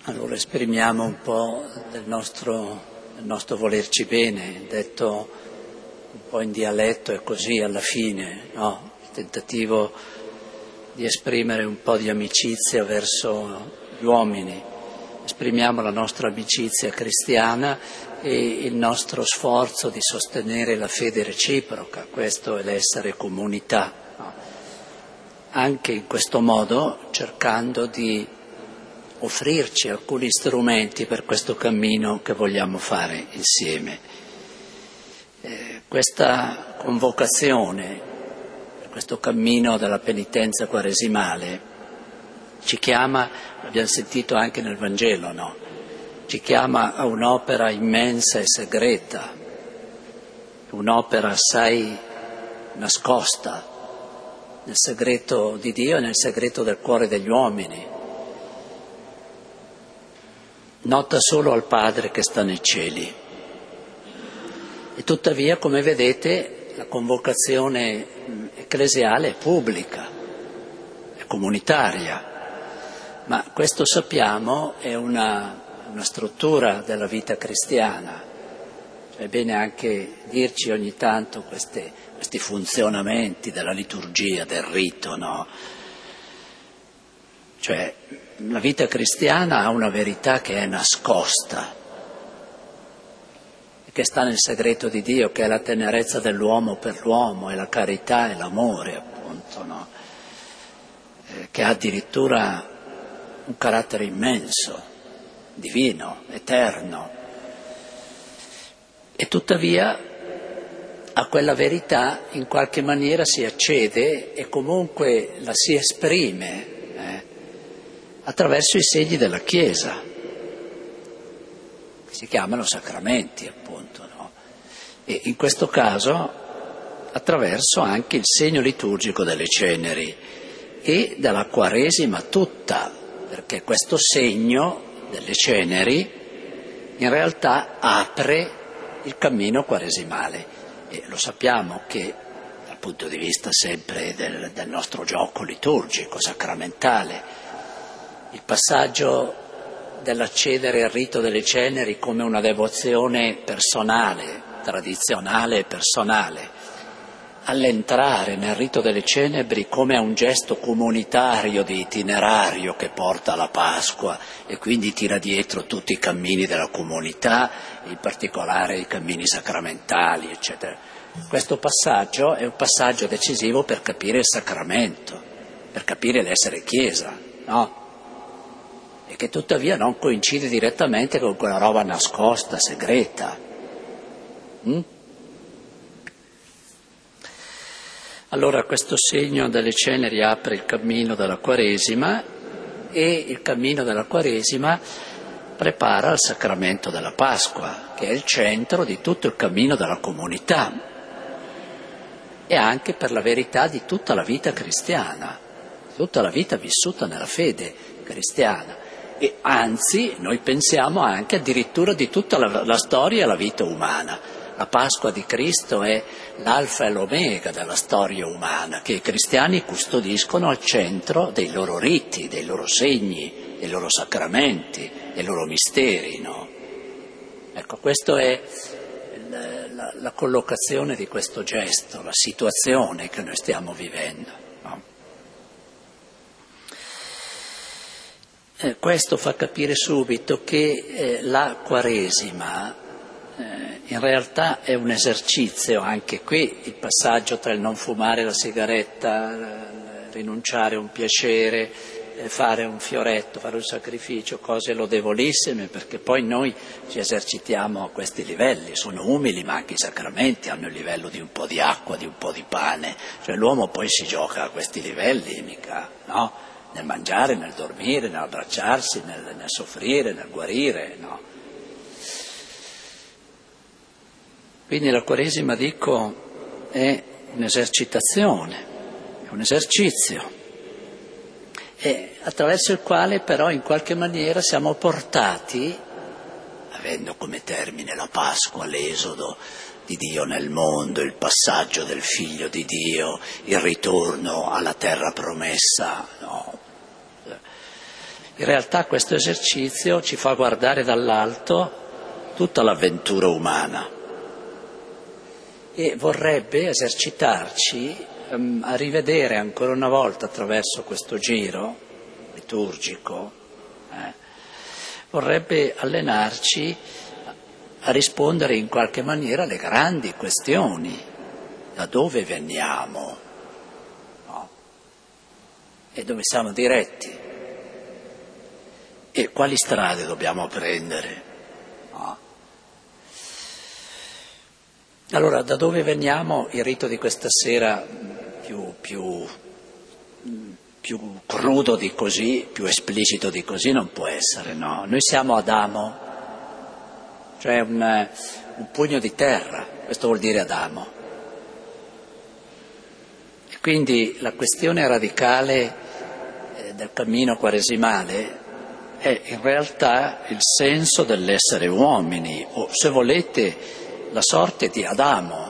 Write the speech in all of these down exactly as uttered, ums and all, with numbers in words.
Allora esprimiamo un po' del nostro, del nostro volerci bene, detto un po' in dialetto è così alla fine, no? Il tentativo di esprimere un po' di amicizia verso gli uomini. Esprimiamo la nostra amicizia cristiana e il nostro sforzo di sostenere la fede reciproca, questo è l'essere comunità, no? Anche in questo modo cercando di offrirci alcuni strumenti per questo cammino che vogliamo fare insieme. Eh, questa convocazione, questo cammino della penitenza quaresimale, ci chiama, l'abbiamo sentito anche nel Vangelo, no? Ci chiama a un'opera immensa e segreta, un'opera assai nascosta nel segreto di Dio e nel segreto del cuore degli uomini. Nota solo al Padre che sta nei cieli. E tuttavia, come vedete, la convocazione ecclesiale è pubblica, è comunitaria, ma questo sappiamo è una, una struttura della vita cristiana. È bene anche dirci ogni tanto queste, questi funzionamenti della liturgia, del rito, no? Cioè, la vita cristiana ha una verità che è nascosta, che sta nel segreto di Dio, che è la tenerezza dell'uomo per l'uomo, è la carità e l'amore, appunto, no? Eh, che ha addirittura un carattere immenso, divino, eterno. E tuttavia a quella verità in qualche maniera si accede e comunque la si esprime attraverso i segni della Chiesa, che si chiamano sacramenti, appunto, no? E in questo caso attraverso anche il segno liturgico delle ceneri e della Quaresima tutta, perché questo segno delle ceneri in realtà apre il cammino quaresimale. E lo sappiamo che dal punto di vista sempre del, del nostro gioco liturgico, sacramentale, il passaggio dell'accedere al rito delle ceneri come una devozione personale, tradizionale e personale, all'entrare nel rito delle ceneri come a un gesto comunitario di itinerario che porta alla Pasqua e quindi tira dietro tutti i cammini della comunità, in particolare i cammini sacramentali, eccetera. Questo passaggio è un passaggio decisivo per capire il sacramento, per capire l'essere Chiesa, no? E che tuttavia non coincide direttamente con quella roba nascosta, segreta. Mm? Allora questo segno delle ceneri apre il cammino della Quaresima e il cammino della Quaresima prepara il sacramento della Pasqua, che è il centro di tutto il cammino della comunità e anche per la verità di tutta la vita cristiana, tutta la vita vissuta nella fede cristiana. E anzi, noi pensiamo anche addirittura di tutta la, la storia e la vita umana. La Pasqua di Cristo è l'alfa e l'omega della storia umana, che i cristiani custodiscono al centro dei loro riti, dei loro segni, dei loro sacramenti, dei loro misteri, no? Ecco, questa è la, la, la collocazione di questo gesto, la situazione che noi stiamo vivendo, no? Eh, questo fa capire subito che eh, la Quaresima eh, in realtà è un esercizio, anche qui il passaggio tra il non fumare la sigaretta, rinunciare a un piacere, eh, fare un fioretto, fare un sacrificio, cose lodevolissime, perché poi noi ci esercitiamo a questi livelli, sono umili ma anche i sacramenti hanno il livello di un po' di acqua, di un po' di pane, cioè l'uomo poi si gioca a questi livelli, mica, no? Nel mangiare, nel dormire, nell'abbracciarsi, nel, nel soffrire, nel guarire, no? Quindi la Quaresima, dico, è un'esercitazione, è un esercizio, e attraverso il quale però in qualche maniera siamo portati, avendo come termine la Pasqua, l'esodo di Dio nel mondo, il passaggio del Figlio di Dio, il ritorno alla terra promessa, no? In realtà questo esercizio ci fa guardare dall'alto tutta l'avventura umana e vorrebbe esercitarci um, a rivedere ancora una volta attraverso questo giro liturgico, eh, vorrebbe allenarci a rispondere in qualche maniera alle grandi questioni. Da dove veniamo? No? E dove siamo diretti? E quali strade dobbiamo prendere? No? Allora, da dove veniamo? Il rito di questa sera più, più, più crudo di così, più esplicito di così non può essere, no? Noi siamo Adamo, cioè un, un pugno di terra, questo vuol dire Adamo. E quindi la questione radicale eh, del cammino quaresimale è in realtà il senso dell'essere uomini, o se volete la sorte di Adamo,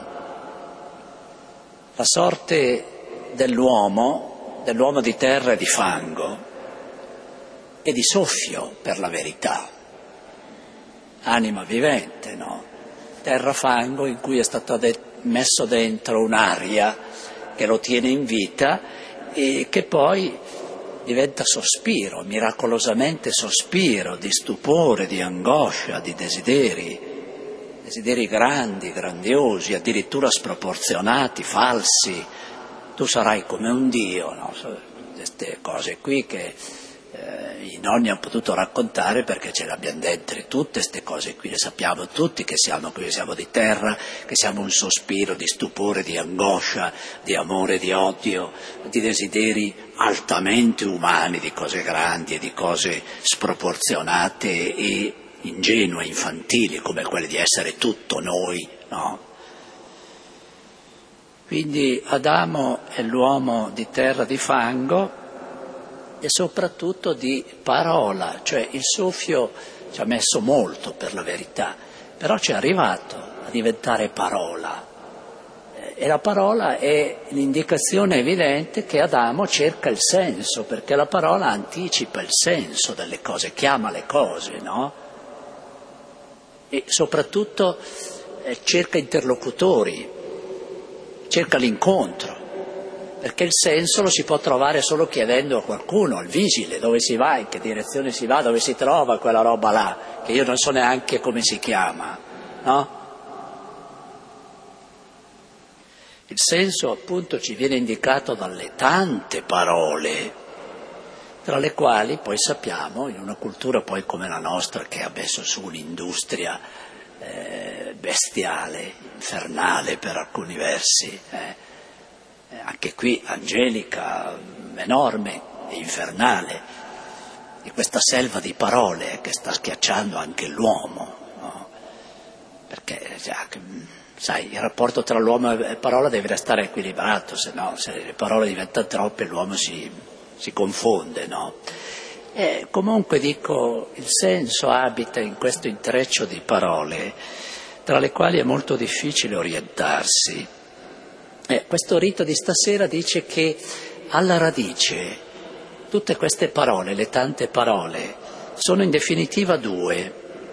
la sorte dell'uomo, dell'uomo di terra e di fango e di soffio per la verità. Anima vivente, no? Terra fango in cui è stata de- messo dentro un'aria che lo tiene in vita e che poi diventa sospiro, miracolosamente sospiro di stupore, di angoscia, di desideri, desideri grandi, grandiosi, addirittura sproporzionati, falsi. Tu sarai come un Dio, no? Queste cose qui che Eh, i nonni hanno potuto raccontare perché ce le abbiamo dentro tutte queste cose qui, le sappiamo tutti che siamo qui, siamo di terra, che siamo un sospiro di stupore, di angoscia, di amore, di odio, di desideri altamente umani, di cose grandi e di cose sproporzionate e ingenue, infantili, come quelle di essere tutto noi, no? Quindi Adamo è l'uomo di terra, di fango, e soprattutto di parola, cioè il soffio ci ha messo molto per la verità, però ci è arrivato a diventare parola. E la parola è l'indicazione evidente che Adamo cerca il senso, perché la parola anticipa il senso delle cose, chiama le cose, no? E soprattutto eh, cerca interlocutori, cerca l'incontro. Perché il senso lo si può trovare solo chiedendo a qualcuno, al vigile, dove si va, in che direzione si va, dove si trova quella roba là, che io non so neanche come si chiama, no? Il senso appunto ci viene indicato dalle tante parole, tra le quali poi sappiamo, in una cultura poi come la nostra, che ha messo su un'industria eh, bestiale, infernale per alcuni versi, eh, anche qui angelica, enorme e infernale, di questa selva di parole che sta schiacciando anche l'uomo, no? Perché sai, il rapporto tra l'uomo e parola deve restare equilibrato, se no, se le parole diventano troppe l'uomo si, si confonde, no? E comunque dico, il senso abita in questo intreccio di parole, tra le quali è molto difficile orientarsi. Eh, questo rito di stasera dice che alla radice tutte queste parole, le tante parole, sono in definitiva due.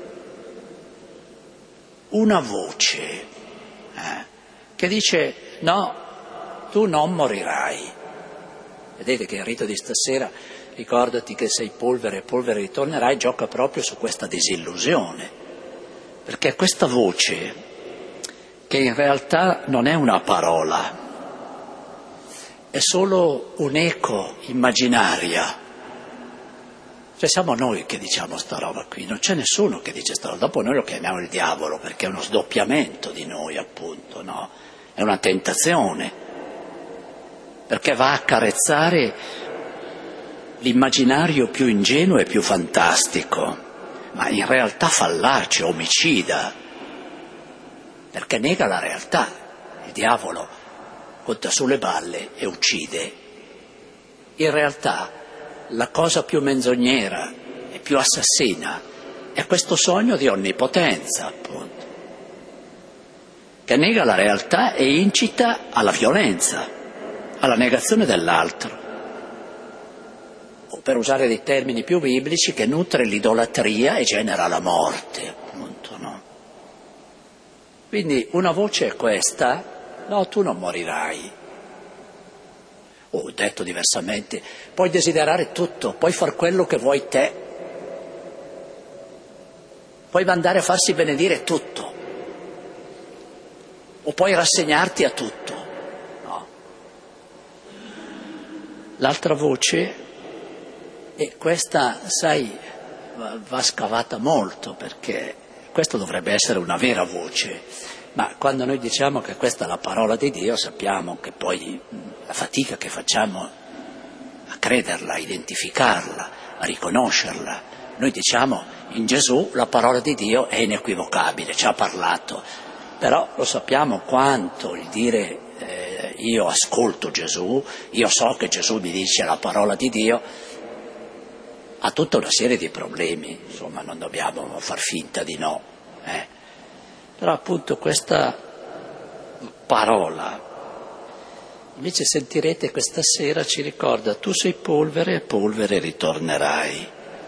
Una voce eh, che dice no, tu non morirai. Vedete che il rito di stasera, ricordati che sei polvere e polvere ritornerai, gioca proprio su questa disillusione, perché questa voce, che in realtà non è una parola, è solo un'eco immaginaria. Cioè siamo noi che diciamo sta roba qui, non c'è nessuno che dice sta roba. Dopo noi lo chiamiamo il diavolo, perché è uno sdoppiamento di noi, appunto, no? È una tentazione, perché va a carezzare l'immaginario più ingenuo e più fantastico, ma in realtà fallace, omicida, perché nega la realtà. Il diavolo conta sulle balle e uccide. In realtà la cosa più menzognera e più assassina è questo sogno di onnipotenza, appunto, che nega la realtà e incita alla violenza, alla negazione dell'altro. per usare dei termini più biblici, che nutre l'idolatria e genera la morte, appunto, no? Quindi una voce è questa: no, tu non morirai. O detto diversamente, puoi desiderare tutto, puoi far quello che vuoi te, puoi mandare a farsi benedire tutto, o puoi rassegnarti a tutto. No. L'altra voce, e questa, sai, va, va scavata molto, perché questo dovrebbe essere una vera voce, ma quando noi diciamo che questa è la parola di Dio, sappiamo che poi la fatica che facciamo a crederla, a identificarla, a riconoscerla. Noi diciamo in Gesù la parola di Dio è inequivocabile, ci ha parlato, però lo sappiamo quanto il dire eh, io ascolto Gesù, io so che Gesù mi dice la parola di Dio, ha tutta una serie di problemi, insomma non dobbiamo far finta di no. Eh. Però appunto questa parola, invece sentirete questa sera, ci ricorda: tu sei polvere e polvere ritornerai.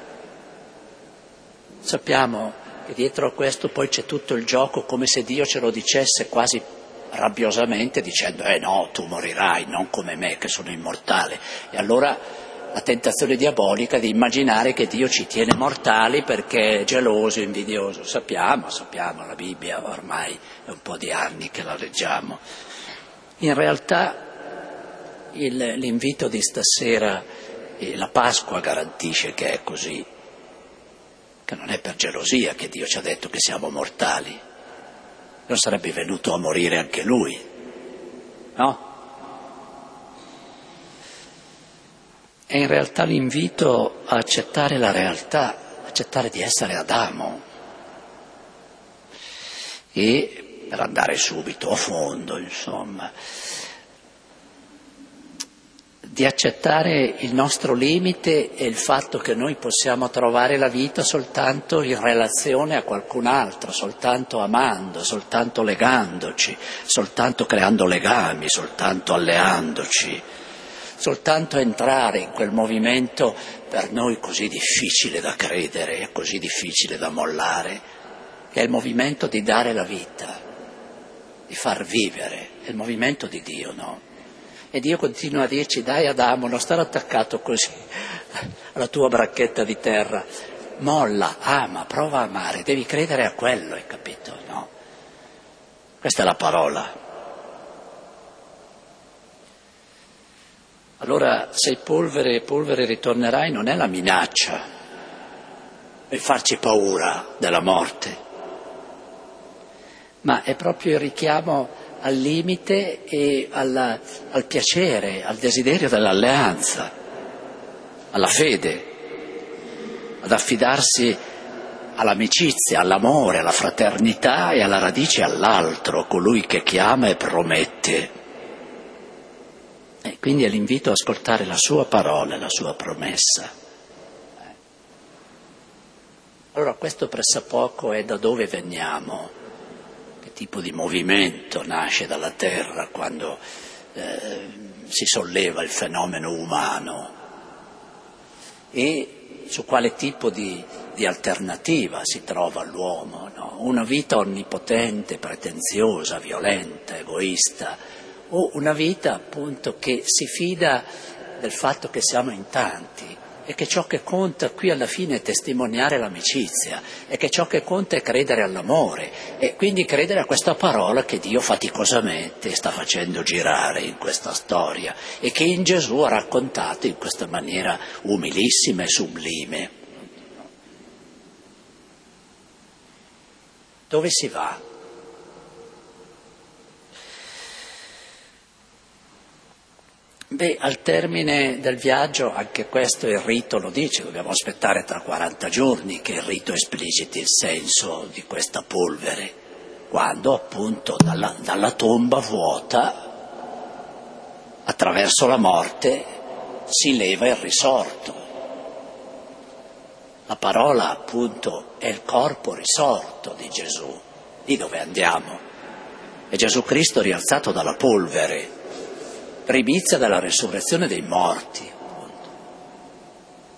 Sappiamo che dietro a questo poi c'è tutto il gioco, come se Dio ce lo dicesse quasi rabbiosamente, dicendo eh no, tu morirai, non come me che sono immortale. E allora la tentazione diabolica di immaginare che Dio ci tiene mortali perché è geloso, invidioso. Sappiamo, sappiamo, la Bibbia ormai è un po' di anni che la leggiamo. In realtà il, l'invito di stasera, eh, la Pasqua garantisce che è così, che non è per gelosia che Dio ci ha detto che siamo mortali. Non sarebbe venuto a morire anche Lui, no? È in realtà l'invito a accettare la realtà, accettare di essere Adamo. E per andare subito a fondo, insomma, di accettare il nostro limite e il fatto che noi possiamo trovare la vita soltanto in relazione a qualcun altro, soltanto amando, soltanto legandoci, soltanto creando legami, soltanto alleandoci. Soltanto entrare in quel movimento per noi così difficile da credere e così difficile da mollare, che è il movimento di dare la vita, di far vivere, è il movimento di Dio, no? E Dio continua a dirci: dai Adamo, non stare attaccato così alla tua bracchetta di terra, molla, ama, prova a amare, devi credere a quello, hai capito? No? Questa è la parola. Allora, sei polvere e polvere ritornerai non è la minaccia e farci paura della morte, ma è proprio il richiamo al limite e alla, al piacere, al desiderio dell'alleanza, alla fede, ad affidarsi all'amicizia, all'amore, alla fraternità e alla radice all'altro, colui che chiama e promette. E quindi è l'invito a ascoltare la sua parola, la sua promessa. Allora questo pressappoco è da dove veniamo, che tipo di movimento nasce dalla terra quando eh, si solleva il fenomeno umano e su quale tipo di, di alternativa si trova l'uomo, no? Una vita onnipotente, pretenziosa, violenta, egoista, o una vita appunto che si fida del fatto che siamo in tanti e che ciò che conta qui alla fine è testimoniare l'amicizia e che ciò che conta è credere all'amore e quindi credere a questa parola che Dio faticosamente sta facendo girare in questa storia e che in Gesù ha raccontato in questa maniera umilissima e sublime. Dove si va? Beh, al termine del viaggio, anche questo il rito lo dice, dobbiamo aspettare tra quaranta giorni che il rito espliciti il senso di questa polvere, quando appunto dalla, dalla tomba vuota, attraverso la morte, si leva il risorto. La parola appunto è il corpo risorto di Gesù, di dove andiamo. È Gesù Cristo rialzato dalla polvere, primizia della resurrezione dei morti, appunto.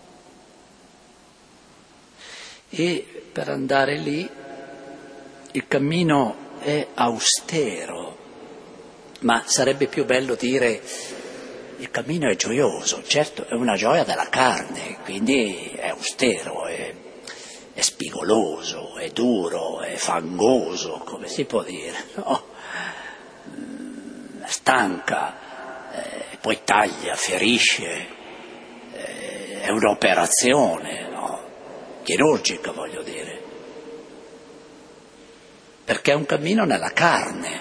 e per andare lì il cammino è austero, ma sarebbe più bello dire il cammino è gioioso. Certo, è una gioia della carne, quindi è austero, è, è spigoloso, è duro, è fangoso, come si può dire, no? Stanca, eh, poi taglia, ferisce, eh, è un'operazione, no? Chirurgica, voglio dire, perché è un cammino nella carne.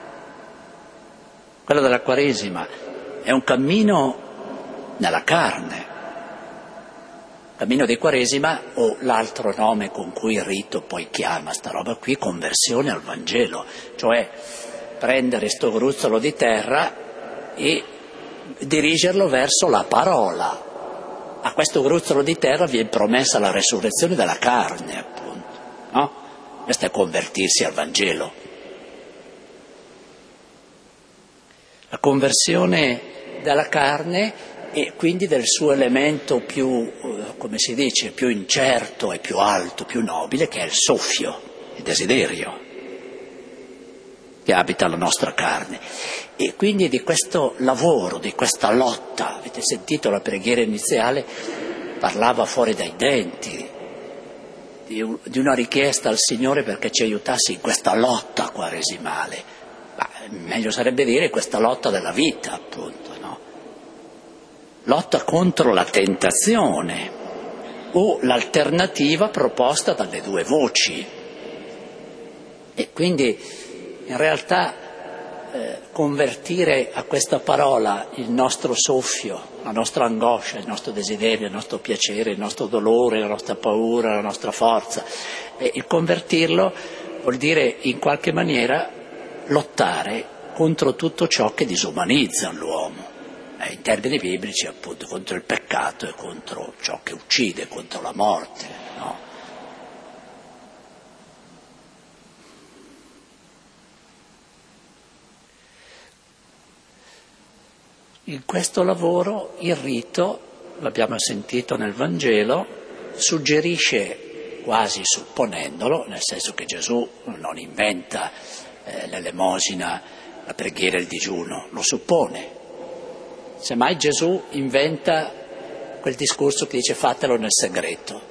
Quello della Quaresima è un cammino nella carne. Il cammino di Quaresima, o l'altro nome con cui il rito poi chiama sta roba qui, conversione al Vangelo, cioè prendere sto gruzzolo di terra e dirigerlo verso la parola. A questo gruzzolo di terra viene promessa la resurrezione della carne, appunto, no? Questo è convertirsi al Vangelo. La conversione della carne e quindi del suo elemento più, come si dice, più incerto e più alto, più nobile, che è il soffio, il desiderio che abita la nostra carne. E quindi di questo lavoro, di questa lotta, avete sentito la preghiera iniziale, parlava fuori dai denti, di, un, di una richiesta al Signore perché ci aiutasse in questa lotta quaresimale. Ma meglio sarebbe dire questa lotta della vita, appunto, no? Lotta contro la tentazione o l'alternativa proposta dalle due voci. E quindi in realtà eh, convertire a questa parola il nostro soffio, la nostra angoscia, il nostro desiderio, il nostro piacere, il nostro dolore, la nostra paura, la nostra forza, e il convertirlo vuol dire in qualche maniera lottare contro tutto ciò che disumanizza l'uomo, eh, in termini biblici appunto contro il peccato e contro ciò che uccide, contro la morte, no? In questo lavoro il rito, l'abbiamo sentito nel Vangelo, suggerisce, quasi supponendolo, nel senso che Gesù non inventa eh, l'elemosina, la preghiera e il digiuno, lo suppone. Semmai Gesù inventa quel discorso che dice fatelo nel segreto.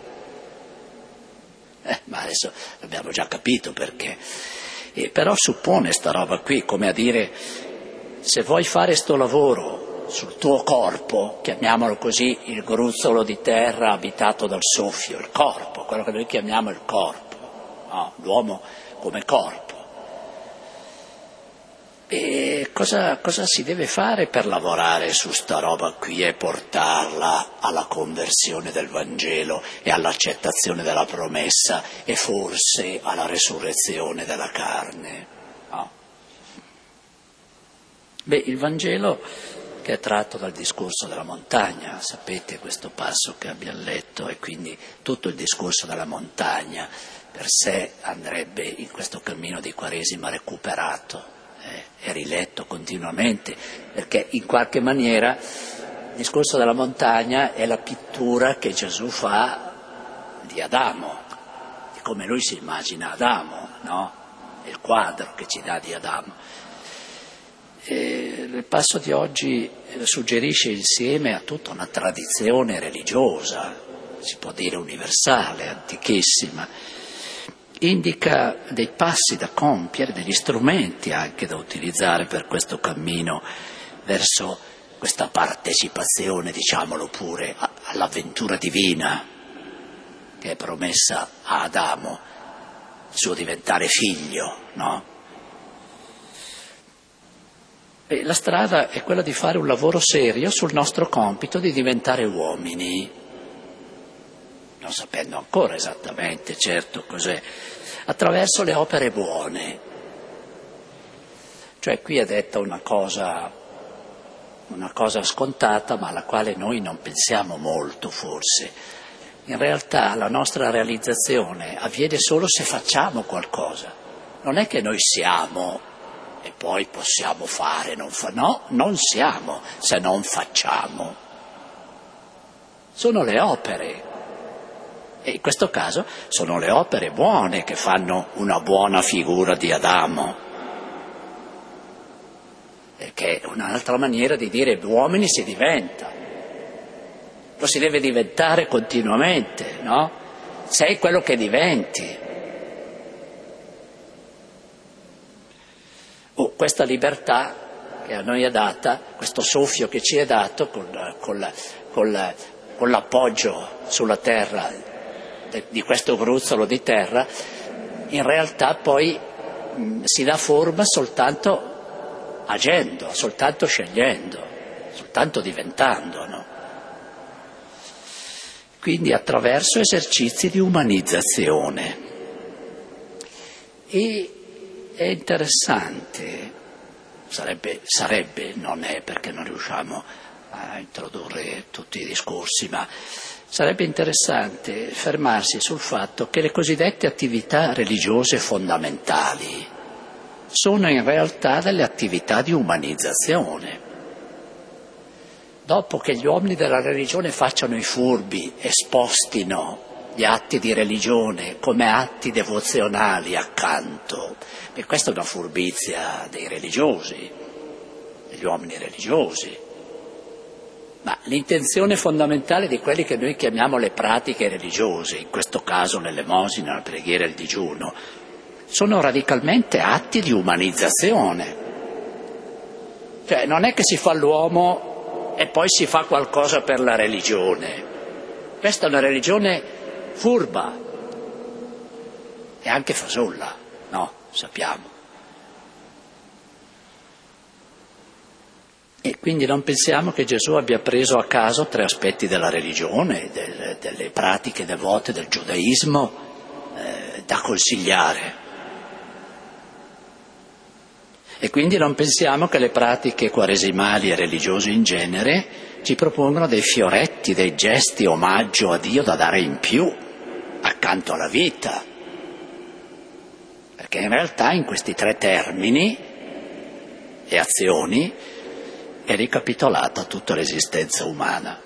Eh, ma adesso l'abbiamo già capito perché. Eh, però suppone sta roba qui, come a dire, se vuoi fare sto lavoro sul tuo corpo, chiamiamolo così, il gruzzolo di terra abitato dal soffio, il corpo, quello che noi chiamiamo il corpo, no? L'uomo come corpo. E cosa, cosa si deve fare per lavorare su sta roba qui e portarla alla conversione del Vangelo e all'accettazione della promessa e forse alla resurrezione della carne? No. Beh, il Vangelo, che è tratto dal discorso della montagna, sapete questo passo che abbiamo letto, e quindi tutto il discorso della montagna per sé andrebbe in questo cammino di Quaresima recuperato eh, e riletto continuamente, perché in qualche maniera il discorso della montagna è la pittura che Gesù fa di Adamo, di come lui si immagina Adamo, no? È il quadro che ci dà di Adamo. E il passo di oggi suggerisce insieme a tutta una tradizione religiosa, si può dire universale, antichissima, indica dei passi da compiere, degli strumenti anche da utilizzare per questo cammino verso questa partecipazione, diciamolo pure, all'avventura divina che è promessa a Adamo, il suo diventare figlio, no? E la strada è quella di fare un lavoro serio sul nostro compito di diventare uomini, non sapendo ancora esattamente, certo, cos'è, attraverso le opere buone. Cioè qui è detta una cosa, una cosa scontata, ma alla quale noi non pensiamo molto forse. In realtà la nostra realizzazione avviene solo se facciamo qualcosa. Non è che noi siamo e poi possiamo fare, non fa, no, non siamo se non facciamo. Sono le opere E in questo caso sono le opere buone che fanno una buona figura di Adamo, che è un'altra maniera di dire uomini si diventa, lo si deve diventare continuamente, no? Sei quello che diventi. Oh, questa libertà che a noi è data, questo soffio che ci è dato con, con, con, con l'appoggio sulla terra di questo gruzzolo di terra, in realtà poi mh, si dà forma soltanto agendo, soltanto scegliendo, soltanto diventando, no? Quindi attraverso esercizi di umanizzazione. E è interessante, sarebbe, sarebbe, non è perché non riusciamo a introdurre tutti i discorsi, ma sarebbe interessante fermarsi sul fatto che le cosiddette attività religiose fondamentali sono in realtà delle attività di umanizzazione. Dopo che gli uomini della religione facciano i furbi e spostino gli atti di religione come atti devozionali accanto, e questa è una furbizia dei religiosi, degli uomini religiosi. Ma l'intenzione fondamentale di quelli che noi chiamiamo le pratiche religiose, in questo caso l'elemosina, la preghiera e il digiuno, sono radicalmente atti di umanizzazione. Cioè non è che si fa l'uomo e poi si fa qualcosa per la religione. Questa è una religione furba e anche fasulla, no? Sappiamo. E quindi non pensiamo che Gesù abbia preso a caso tre aspetti della religione, del, delle pratiche devote del giudaismo eh, da consigliare. E quindi non pensiamo che le pratiche quaresimali e religiose in genere ci propongono dei fioretti, dei gesti omaggio a Dio da dare in più, accanto alla vita. Perché in realtà in questi tre termini e azioni è ricapitolata tutta l'esistenza umana.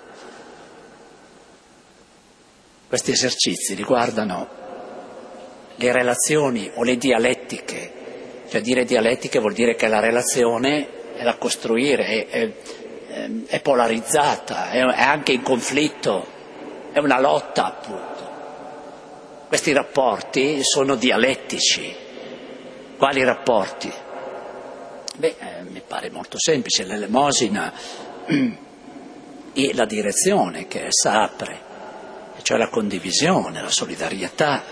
Questi esercizi riguardano le relazioni o le dialettiche, cioè dire dialettiche vuol dire che la relazione è da costruire, è, è, è polarizzata, è, è anche in conflitto, è una lotta appunto. Questi rapporti sono dialettici. Quali rapporti? Beh, eh, mi pare molto semplice, l'elemosina e la direzione che essa apre, cioè la condivisione, la solidarietà,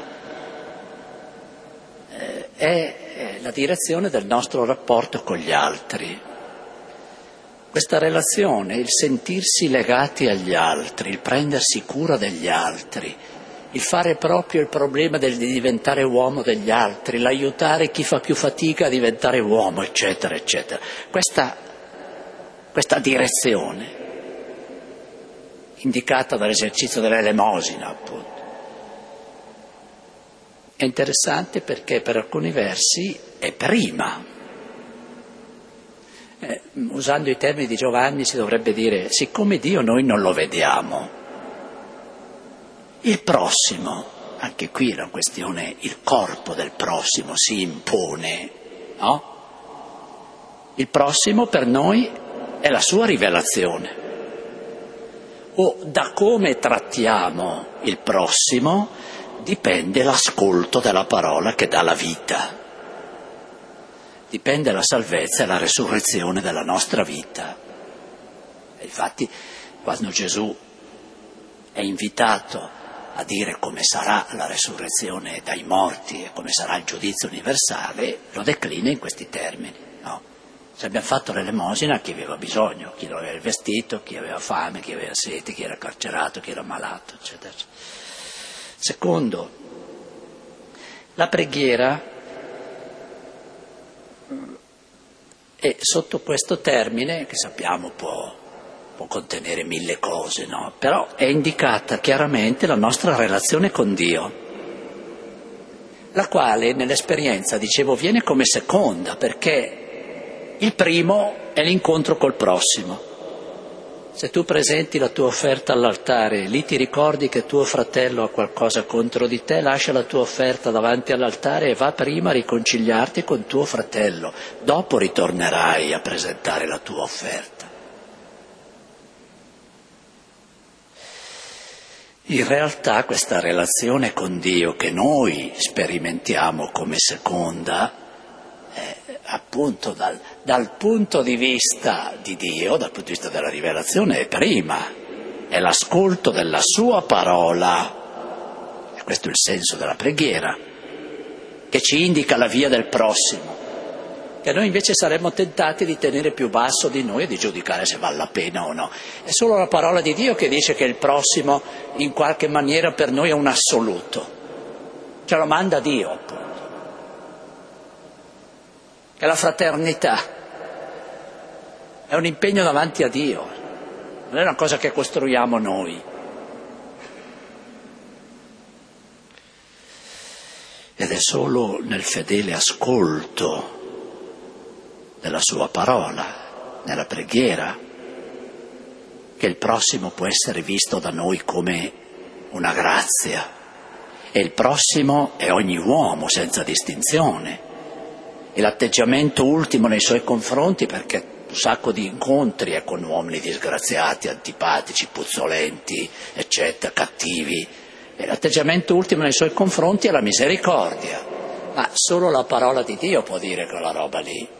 eh, è la direzione del nostro rapporto con gli altri. Questa relazione, il sentirsi legati agli altri, il prendersi cura degli altri, il fare proprio il problema del, di diventare uomo degli altri, l'aiutare chi fa più fatica a diventare uomo, eccetera, eccetera. Questa, questa direzione, indicata dall'esercizio dell'elemosina, appunto, è interessante perché per alcuni versi è prima. Eh, usando i termini di Giovanni si dovrebbe dire, siccome Dio noi non lo vediamo, il prossimo, anche qui la questione, il corpo del prossimo si impone, no? Il prossimo per noi è la sua rivelazione. O da come trattiamo il prossimo dipende l'ascolto della parola che dà la vita. Dipende la salvezza e la resurrezione della nostra vita. E infatti, quando Gesù è invitato a dire come sarà la resurrezione dai morti e come sarà il giudizio universale, lo declina in questi termini, no? Se abbiamo fatto l'elemosina a chi aveva bisogno, chi lo aveva vestito, chi aveva fame, chi aveva sete, chi era carcerato, chi era malato, eccetera. Secondo, la preghiera è sotto questo termine, che sappiamo può può contenere mille cose, no? Però è indicata chiaramente la nostra relazione con Dio, la quale nell'esperienza, dicevo, viene come seconda, perché il primo è l'incontro col prossimo. Se tu presenti la tua offerta all'altare, lì ti ricordi che tuo fratello ha qualcosa contro di te, lascia la tua offerta davanti all'altare e va prima a riconciliarti con tuo fratello. Dopo ritornerai a presentare la tua offerta. In realtà questa relazione con Dio che noi sperimentiamo come seconda, eh, appunto dal, dal punto di vista di Dio, dal punto di vista della rivelazione, è prima, è l'ascolto della sua parola, e questo è il senso della preghiera, che ci indica la via del prossimo, che noi invece saremmo tentati di tenere più basso di noi e di giudicare se vale la pena o no. È solo la parola di Dio che dice che il prossimo in qualche maniera per noi è un assoluto, ce lo manda Dio appunto. Che la fraternità è un impegno davanti a Dio, non è una cosa che costruiamo noi. Ed è solo nel fedele ascolto della sua parola, nella preghiera, che il prossimo può essere visto da noi come una grazia. E il prossimo è ogni uomo senza distinzione. E l'atteggiamento ultimo nei suoi confronti, perché un sacco di incontri è con uomini disgraziati, antipatici, puzzolenti, eccetera, cattivi. E l'atteggiamento ultimo nei suoi confronti è la misericordia. Ma solo la parola di Dio può dire quella roba lì.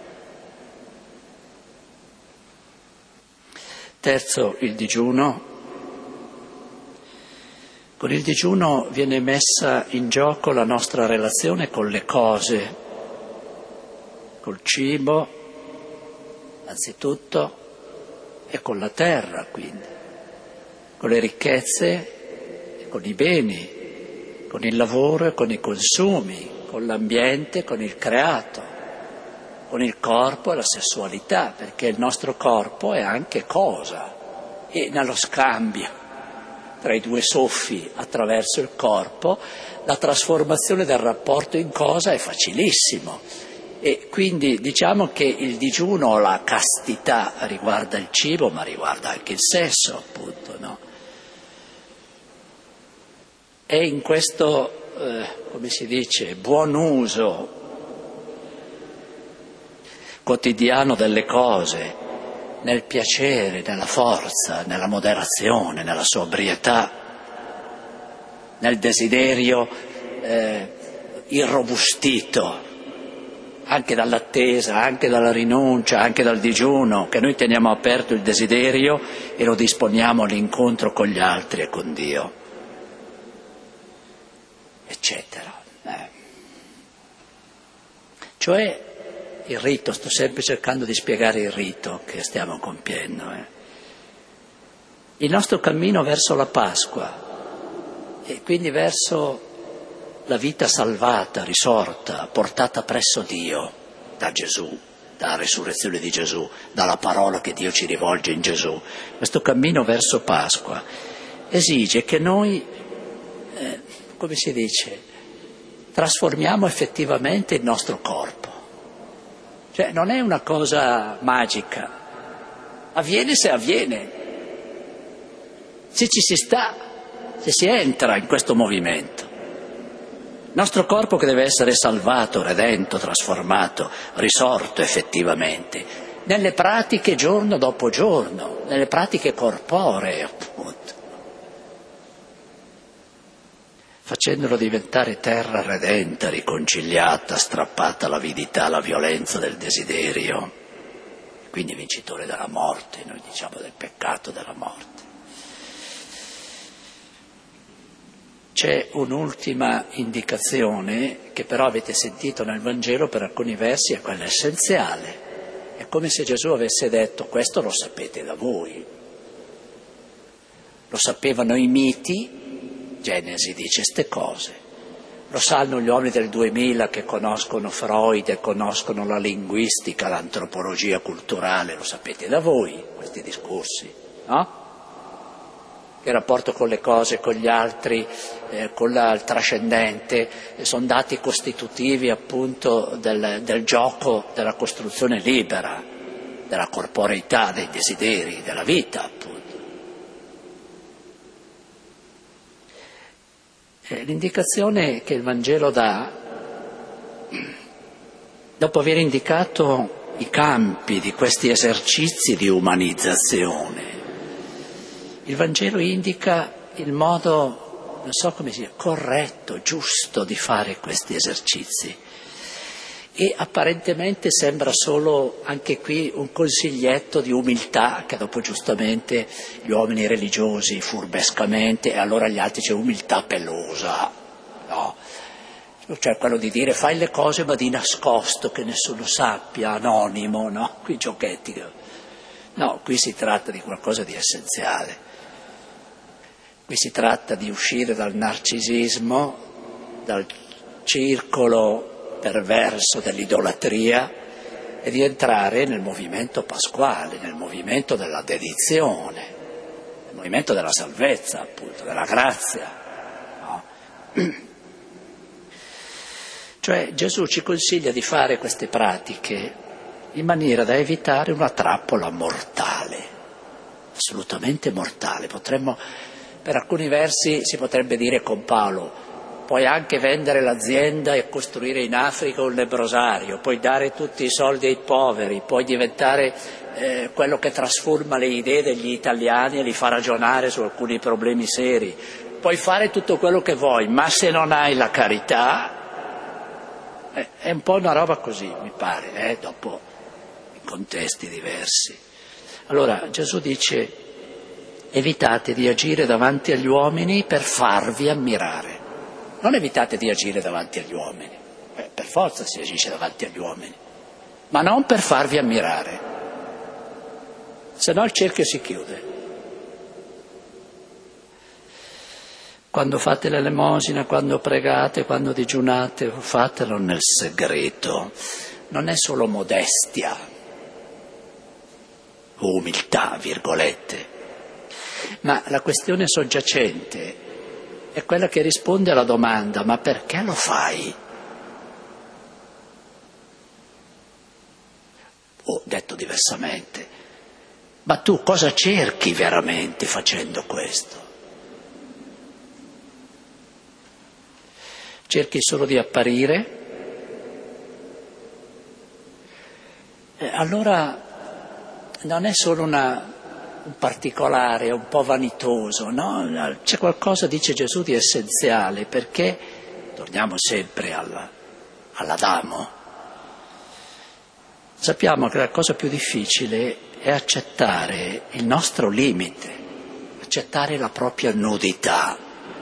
Terzo, il digiuno. Con il digiuno viene messa in gioco la nostra relazione con le cose, col cibo, anzitutto, e con la terra, quindi, con le ricchezze, con i beni, con il lavoro e con i consumi, con l'ambiente, con il creato, con il corpo e la sessualità, perché il nostro corpo è anche cosa, e nello scambio tra i due soffi attraverso il corpo, la trasformazione del rapporto in cosa è facilissimo. E quindi diciamo che il digiuno o la castità riguarda il cibo, ma riguarda anche il sesso, appunto, no? È in questo, eh, come si dice, buon uso quotidiano delle cose, nel piacere, nella forza, nella moderazione, nella sobrietà, nel desiderio eh, irrobustito, anche dall'attesa, anche dalla rinuncia, anche dal digiuno, che noi teniamo aperto il desiderio e lo disponiamo all'incontro con gli altri e con Dio, eccetera. Eh. Cioè il rito, sto sempre cercando di spiegare il rito che stiamo compiendo. Eh. Il nostro cammino verso la Pasqua e quindi verso la vita salvata, risorta, portata presso Dio da Gesù, dalla resurrezione di Gesù, dalla parola che Dio ci rivolge in Gesù. Questo cammino verso Pasqua esige che noi, eh, come si dice, trasformiamo effettivamente il nostro corpo. Cioè non è una cosa magica, avviene se avviene, se ci si sta, se si entra in questo movimento. Il nostro corpo che deve essere salvato, redento, trasformato, risorto effettivamente, nelle pratiche giorno dopo giorno, nelle pratiche corporee appunto, facendolo diventare terra redenta, riconciliata, strappata all'avidità, alla violenza del desiderio, quindi vincitore della morte, noi diciamo del peccato della morte. C'è un'ultima indicazione che però avete sentito nel Vangelo per alcuni versi, è quella essenziale. È come se Gesù avesse detto: questo lo sapete da voi. Lo sapevano i miti, Genesi dice ste cose. Lo sanno gli uomini del duemila che conoscono Freud e conoscono la linguistica, l'antropologia culturale, lo sapete da voi questi discorsi, no? Il rapporto con le cose, con gli altri, eh, con la, il trascendente, eh, sono dati costitutivi appunto del, del gioco della costruzione libera. della corporeità, dei desideri, della vita, appunto. E l'indicazione che il Vangelo dà, dopo aver indicato i campi di questi esercizi di umanizzazione, il Vangelo indica il modo, non so come sia, corretto, giusto di fare questi esercizi. E apparentemente sembra solo anche qui un consiglietto di umiltà, che dopo giustamente gli uomini religiosi furbescamente, e allora gli altri c'è umiltà pelosa, no? Cioè quello di dire fai le cose ma di nascosto, che nessuno sappia, anonimo, no? Qui giochetti. No, qui si tratta di qualcosa di essenziale. Qui si tratta di uscire dal narcisismo, dal circolo perverso dell'idolatria e di entrare nel movimento pasquale, nel movimento della dedizione, nel movimento della salvezza, appunto, della grazia. No? Cioè Gesù ci consiglia di fare queste pratiche in maniera da evitare una trappola mortale, assolutamente mortale. Potremmo, per alcuni versi si potrebbe dire con Paolo, puoi anche vendere l'azienda e costruire in Africa un lebbrosario, puoi dare tutti i soldi ai poveri, puoi diventare eh, quello che trasforma le idee degli italiani e li fa ragionare su alcuni problemi seri, puoi fare tutto quello che vuoi, ma se non hai la carità, eh, è un po' una roba così, mi pare, eh, dopo in contesti diversi. Allora Gesù dice, evitate di agire davanti agli uomini per farvi ammirare. Non evitate di agire davanti agli uomini, eh, per forza si agisce davanti agli uomini, ma non per farvi ammirare, se no il cerchio si chiude. Quando fate l'elemosina, quando pregate, quando digiunate, fatelo nel segreto. Non è solo modestia o umiltà, virgolette, ma la questione soggiacente è quella che risponde alla domanda, ma perché lo fai? O detto diversamente, ma tu cosa cerchi veramente facendo questo? Cerchi solo di apparire? Eh, allora non è solo una... un particolare, un po' vanitoso, no? C'è qualcosa, dice Gesù, di essenziale, perché, torniamo sempre alla, all'Adamo, sappiamo che la cosa più difficile è accettare il nostro limite, accettare la propria nudità,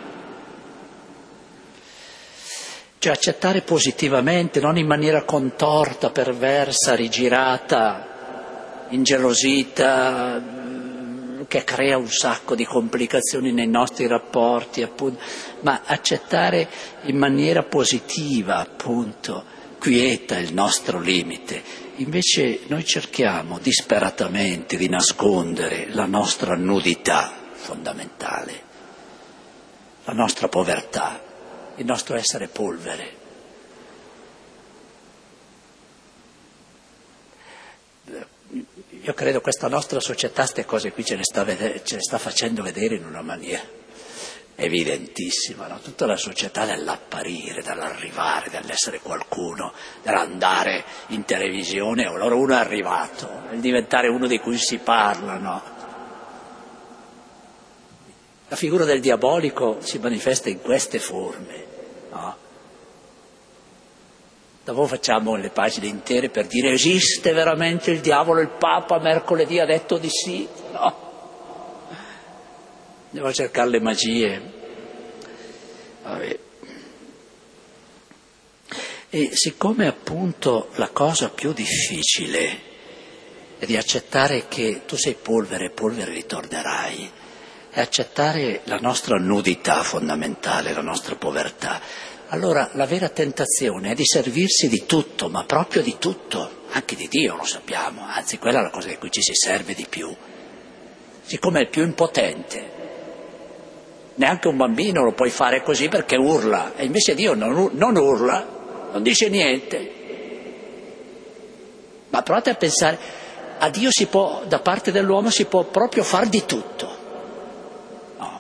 cioè accettare positivamente, non in maniera contorta, perversa, rigirata, ingelosita, che crea un sacco di complicazioni nei nostri rapporti, appunto, ma accettare in maniera positiva, appunto, quieta il nostro limite. Invece noi cerchiamo disperatamente di nascondere la nostra nudità fondamentale, la nostra povertà, il nostro essere polvere. Io credo questa nostra società queste cose qui ce le sta, vedere, ce le sta facendo vedere in una maniera evidentissima, no? Tutta la società dell'apparire, dell'arrivare, dell'essere qualcuno, dell'andare in televisione, e allora uno è arrivato, del diventare uno di cui si parla, no? La figura del diabolico si manifesta in queste forme, no? Dopo facciamo le pagine intere per dire esiste veramente il diavolo, il Papa mercoledì ha detto di sì, no? Andiamo a cercare le magie. Vabbè. E siccome appunto la cosa più difficile è di accettare che tu sei polvere e polvere ritornerai, è accettare la nostra nudità fondamentale, la nostra povertà, allora la vera tentazione è di servirsi di tutto, ma proprio di tutto, anche di Dio lo sappiamo, anzi quella è la cosa di cui ci si serve di più, siccome è il più impotente. Neanche un bambino lo puoi fare così perché urla, e invece Dio non, non urla, non dice niente. Ma provate a pensare a Dio si può, da parte dell'uomo si può proprio far di tutto. No.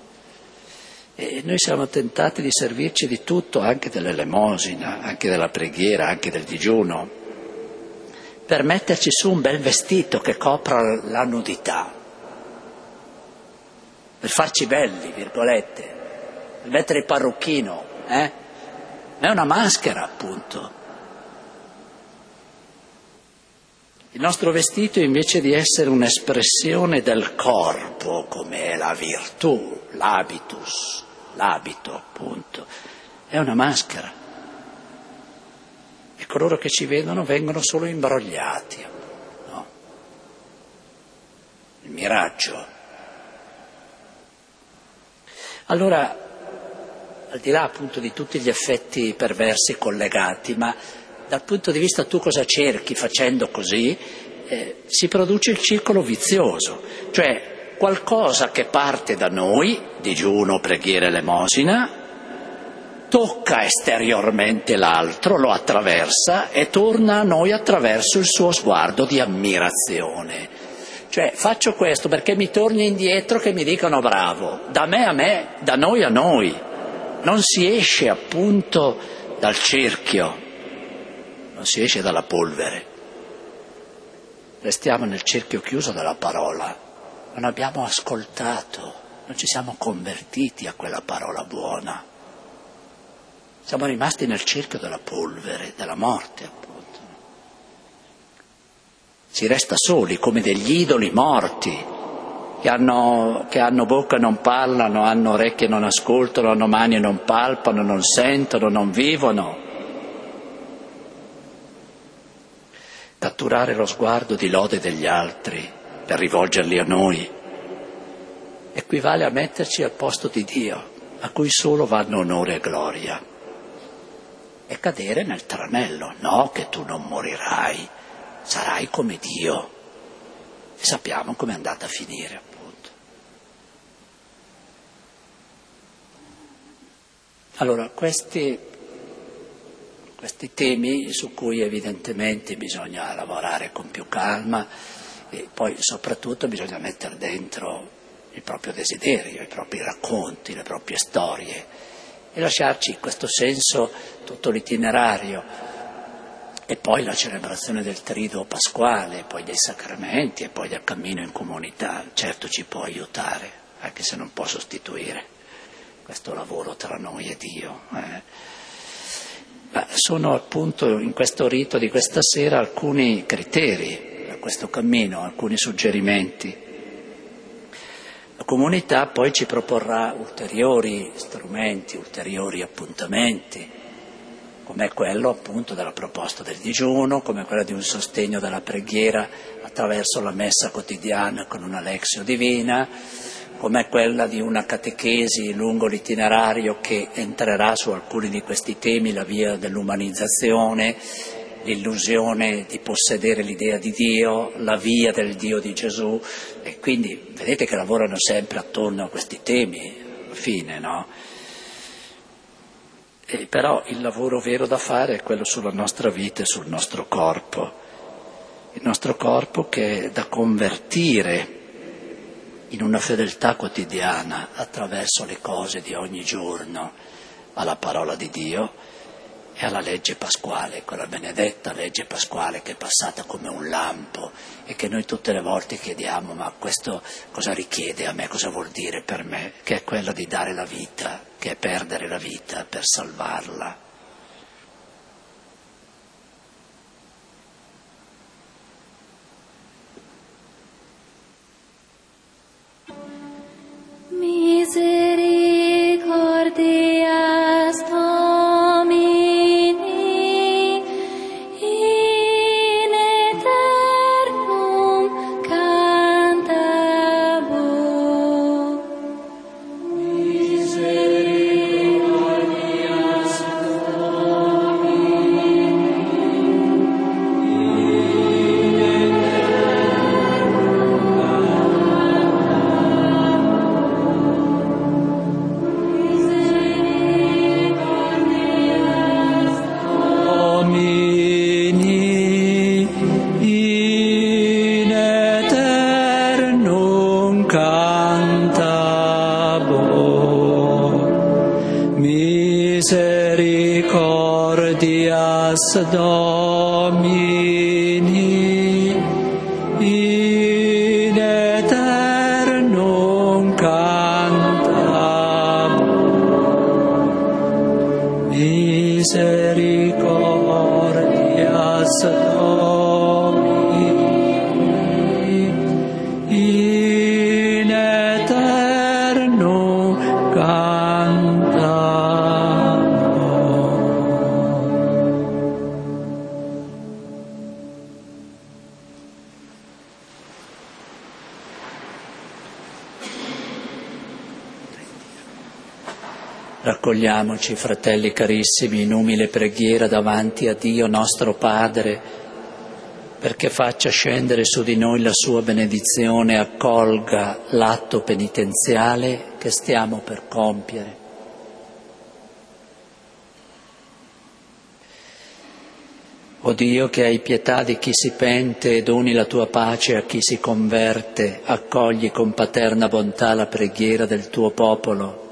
E noi siamo tentati di servirci di tutto, anche dell'elemosina, anche della preghiera, anche del digiuno, per metterci su un bel vestito che copra la nudità, per farci belli, virgolette, per mettere il parrucchino, eh? È una maschera, appunto. Il nostro vestito, invece di essere un'espressione del corpo, come è la virtù, l'habitus, l'abito, appunto, è una maschera. E coloro che ci vedono vengono solo imbrogliati, no? Il miraggio. Allora, al di là appunto di tutti gli effetti perversi collegati, ma dal punto di vista tu cosa cerchi facendo così, eh, si produce il circolo vizioso, cioè qualcosa che parte da noi, digiuno, preghiera, elemosina, tocca esteriormente l'altro, lo attraversa e torna a noi attraverso il suo sguardo di ammirazione. Cioè faccio questo perché mi torni indietro che mi dicano bravo, da me a me, da noi a noi. Non si esce appunto dal cerchio. Non si esce dalla polvere, restiamo nel cerchio chiuso della parola, non abbiamo ascoltato, non ci siamo convertiti a quella parola buona, siamo rimasti nel cerchio della polvere, della morte appunto. Si resta soli come degli idoli morti, che hanno, che hanno bocca e non parlano, hanno orecchie e non ascoltano, hanno mani e non palpano, non sentono, non vivono. Catturare lo sguardo di lode degli altri per rivolgerli a noi equivale a metterci al posto di Dio, a cui solo vanno onore e gloria, e cadere nel tranello, no che tu non morirai, sarai come Dio, e sappiamo com'è andata a finire appunto. Allora questi Questi temi su cui evidentemente bisogna lavorare con più calma e poi soprattutto bisogna mettere dentro il proprio desiderio, i propri racconti, le proprie storie e lasciarci in questo senso tutto l'itinerario e poi la celebrazione del triduo pasquale, poi dei sacramenti e poi del cammino in comunità. Certo ci può aiutare, anche se non può sostituire questo lavoro tra noi e Dio. Eh. Ma sono appunto in questo rito di questa sera alcuni criteri per questo cammino, alcuni suggerimenti. La comunità poi ci proporrà ulteriori strumenti, ulteriori appuntamenti, come quello appunto della proposta del digiuno, come quella di un sostegno della preghiera attraverso la messa quotidiana con una lexio divina, come quella di una catechesi lungo l'itinerario che entrerà su alcuni di questi temi, la via dell'umanizzazione, l'illusione di possedere l'idea di Dio, la via del Dio di Gesù, e quindi vedete che lavorano sempre attorno a questi temi, alla fine, no? E però il lavoro vero da fare è quello sulla nostra vita e sul nostro corpo, il nostro corpo che è da convertire in una fedeltà quotidiana attraverso le cose di ogni giorno alla parola di Dio e alla legge pasquale, quella benedetta legge pasquale che è passata come un lampo e che noi tutte le volte chiediamo ma questo cosa richiede a me, cosa vuol dire per me, che è quella di dare la vita, che è perdere la vita per salvarla. Misericordias Domini in aeternum cantabur. Misericordias Domini misericordias Domini in aeternum cantamus. Misericordias Domini in aeternum cantamus. Raccogliamoci, fratelli carissimi, in umile preghiera davanti a Dio nostro Padre, perché faccia scendere su di noi la sua benedizione e accolga l'atto penitenziale che stiamo per compiere. O Dio, che hai pietà di chi si pente e doni la tua pace a chi si converte, accogli con paterna bontà la preghiera del tuo popolo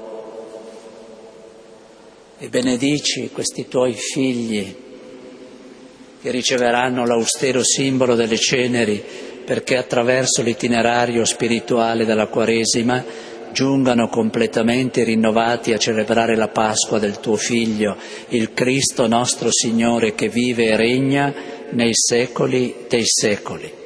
e benedici questi tuoi figli che riceveranno l'austero simbolo delle ceneri, perché attraverso l'itinerario spirituale della Quaresima giungano completamente rinnovati a celebrare la Pasqua del tuo Figlio, il Cristo nostro Signore, che vive e regna nei secoli dei secoli.